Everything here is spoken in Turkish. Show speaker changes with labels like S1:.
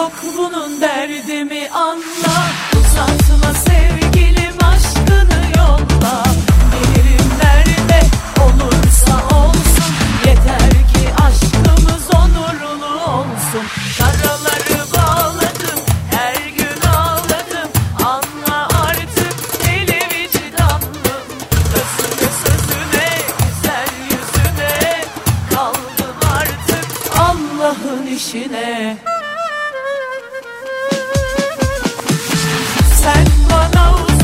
S1: yok bunun derdimi anla. Uzatma sevgilim aşkını yolla. Bilirim nerede olursa olsun, yeter ki aşkımız onurlu olsun. Karaları bağladım, her gün ağladım, anla artık deli vicdanlım. Özüne sözüne, güzel yüzüne, kaldım artık Allah'ın işine. Sen bana